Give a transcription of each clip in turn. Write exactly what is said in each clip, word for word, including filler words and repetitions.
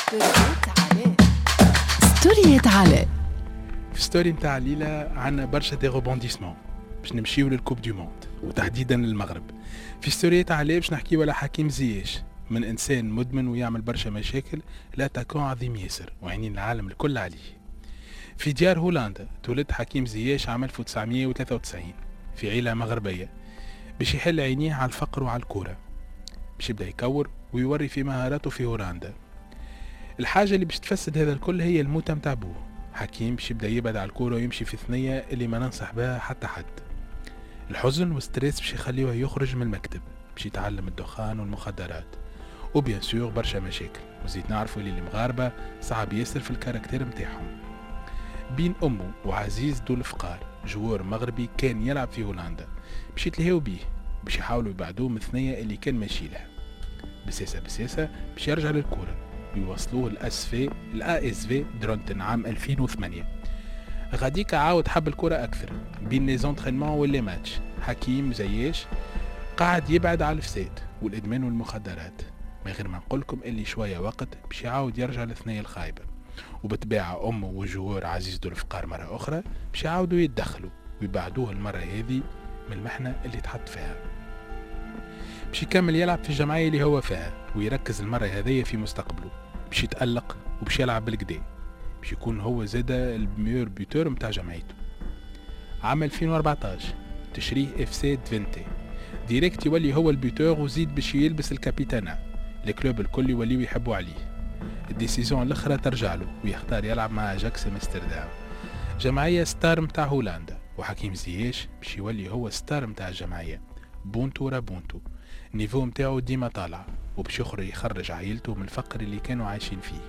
ستوريات علاء ستوريات علاء في ستوري نتاع ليلى عنا برشا دي روبونديسمون باش نمشيو للكوب دو موند وتحديدا للمغرب. في ستوريات علاء باش نحكيو على حكيم زياش، من انسان مدمن ويعمل برشا مشاكل لا تكون عظيم ياسر وعينين العالم الكل عليه. في ديار هولندا تولد حكيم زياش عام ألف وتسعمية وثلاثة وتسعين في عيلة مغربية باش يحل عينيه على الفقر وعلى الكورة، باش يبدأ يكور ويوري في مهاراته في هولندا. الحاجة اللي باش تفسد هذا الكل هي الموتة متاع بوه. حكيم باش يبدأ يبعد على الكورة ويمشي في ثنية اللي ما ننصح بها حتى حد. الحزن والستريس باش يخليه يخرج من المكتب باش يتعلم الدخان والمخدرات، وبيان سور برشا مشاكل. وزيد نعرفوا اللي المغاربة صعب ياسر في الكاركتير متاعهم. بين أمه وعزيز دول الفقار جوار مغربي كان يلعب في هولندا، باش يتلهيو بيه باش يحاولوا يبعدوه من الثنية اللي كان ماشي لها. بسيسة بسيسة باش يرجع للكورة ويوصلوه الاس في الا اس في درونتن عام ألفين وثمانية. غاديك عاود حب الكرة اكثر بين لي زونترينمون واللي ماتش. حكيم زياش قاعد يبعد على الفساد والادمان والمخدرات، من غير ما نقولكم اللي شويه وقت باش يعاود يرجع للثنية الخايبه. وبتباع امه وجوار عزيز دول الفقار مره اخرى باش يعاودوا يتدخلوا ويبعدوه المره هذه من المحنه اللي تحط فيها، باش يكمل يلعب في الجمعيه اللي هو فيها ويركز المره هذية في مستقبله، باش يتألق وباش يلعب بالكدا، باش يكون هو زاده الميور بيوتور متاع جمعيته. عام ألفين وأربعطاش تشريه اف سي دفنتي ديريكت يولي هو البيوتور، وزيد باش يلبس الكابيتانا. الكلوب الكل يوليو يحبوا عليه. الديسيزون الاخرى ترجع له ويختار يلعب مع اجاكس امستردام، جمعيه ستار متاع هولندا. وحكيم زياش باش يولي هو ستار متاع الجمعيه، بونتو را بونتو. النيفو متاعو ديما طالع وباش يخرج يخرج عائلته من الفقر اللي كانوا عايشين فيه.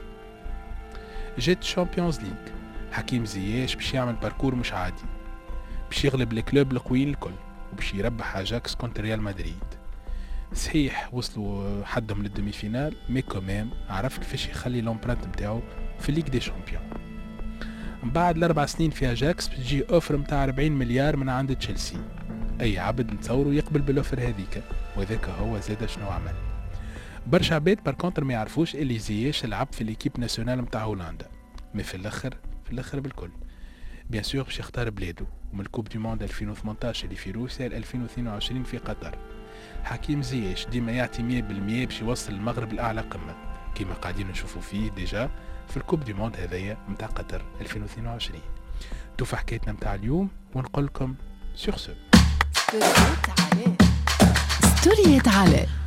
جيت شامبيونز ليج حكيم زياش باش يعمل باركور مش عادي، باش يغلب الكلوب القويين الكل وباش يربح اجاكس كونتر ريال مدريد. صحيح وصلوا حدهم للدمي فينال، مي كوميم عرف كيفاش يخلي لومبرانت نتاعو في ليج دي شامبيون. من بعد الاربع سنين في اجاكس بتجي اوفر متاع أربعين مليار من عند تشيلسي. اي عبد نتصوروا يقبل بالاوفر هذيك، وذاك هو زاد شنو عمل. برشا عباد باركونتر ما يعرفوش اللي زياش لعب في ليكيب ناسيونال متاع هولندا، مي في الاخر في الاخر بالكل بيان سور باش يختار بلاده. ومن الكوب دي موند ألفين وثمنطاش اللي في روسيا ل ألفين واثنين وعشرين في قطر، حكيم زياش ديما يعطي مية بالمية باش يوصل المغرب لأعلى قمة كما قاعدين نشوفوا فيه ديجا في الكوب دي موند هذايا متاع قطر ألفين واثنين وعشرين. توفى حكايتنا متاع اليوم ونقول لكم سيغ سو. ستوريات علاء ستوريات علاء.